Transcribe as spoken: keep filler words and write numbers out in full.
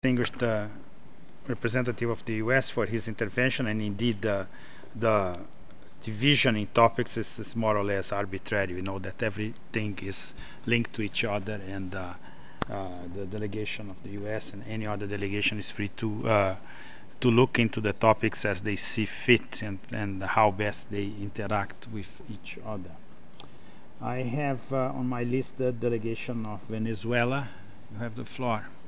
distinguished uh, representative of the U S for his intervention, and indeed uh, the division in topics is, is more or less arbitrary. We know that everything is linked to each other, and uh, uh, the delegation of the U S and any other delegation is free to uh, to look into the topics as they see fit, and, and how best they interact with each other. I have uh, on my list the delegation of Venezuela. You have the floor.